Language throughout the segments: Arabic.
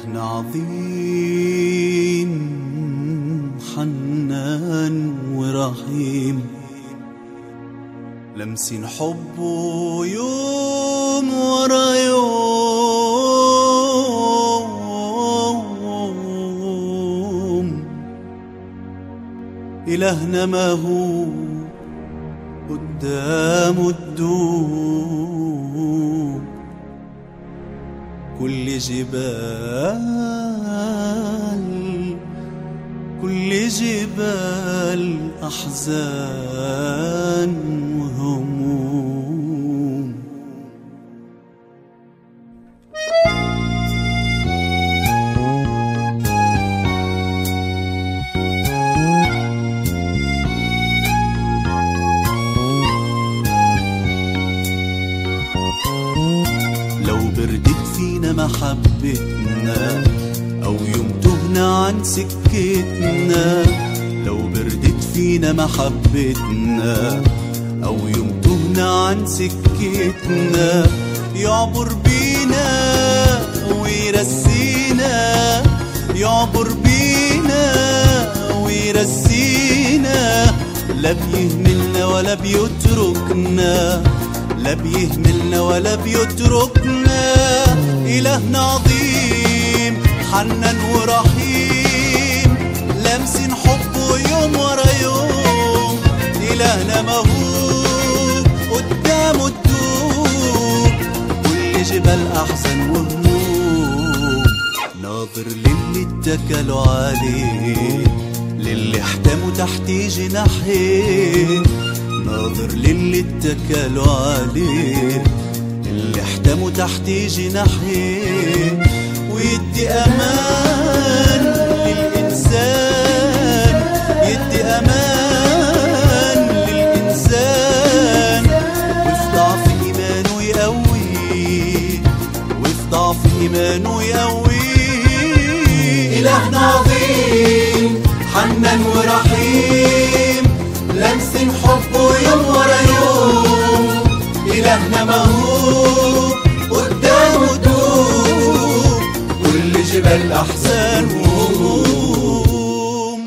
إلهنا عظيم حنان ورحيم، لمسين حبه يوم ورا يوم. إلهنا ما هو قدامه الدوب، كل جبال أحزان وهموم. لو بردت فينا محبتنا أو يوم تهنا عن سكتنا، لو بردت فينا محبتنا أو يوم تهنا عن سكتنا، يعبر بينا ويرسينا، يعبر بينا ويرسينا، لا بيهملنا ولا بيتركنا، لا بيهملنا ولا بيتركنا. إلهنا عظيم حنان ورحيم، لمسين حبه يوم ورا يوم. إلهنا موهوب قدامه الدوب، كل جبال أحزان وهموم. ناظر للي اتكلوا عليه، للي احتموا تحت جناحيه، ناظر للي اتكلوا عليه، اللي احتموا تحت جناحيه، ويدي أمان للإنسان، يدي أمان للإنسان، وفي ضعف إيمانه يقويه، وفي ضعف إيمانه يقويه. إلهنا عظيم حنان ورحيم، لمسين حبه يوم ورا يوم. إلهنا موهوب قدامه دوب، كل جبال أحزان وهموم.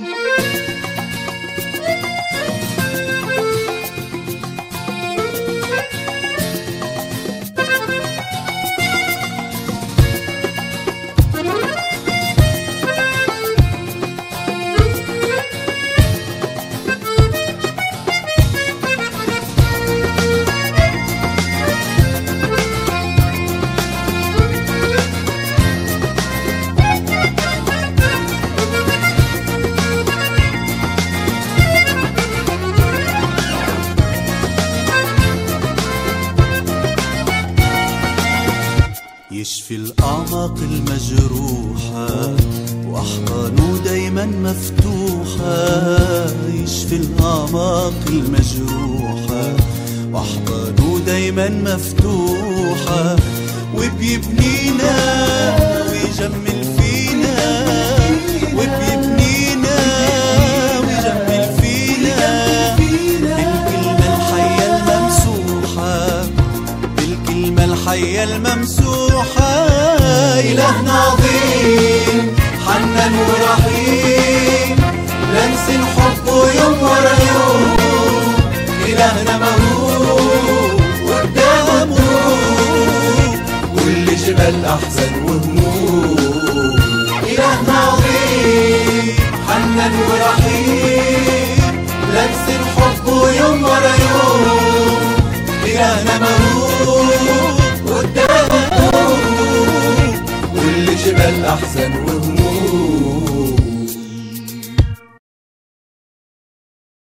يشفي الأعماق المجروحة وأحضانه دايما مفتوحة، يشفي الأعماق المجروحة وأحضانه دايما مفتوحة، وبيبنينا ويجمل فينا، وبيبنينا ويجمل فينا، بالكلمة الحية الممسوحة، بالكلمة الحية الممسوحة. إلهنا عظيم حنان ورحيم، لمسين حبه يوم ورا يوم. إلهنا موهوب قدامه كل جبال أحزان وهموم. إلهنا عظيم حنان ورحيم، لمسين حبه يوم ورا يوم. إلهنا موهوب قدامه كل جبال أحزان وهموم.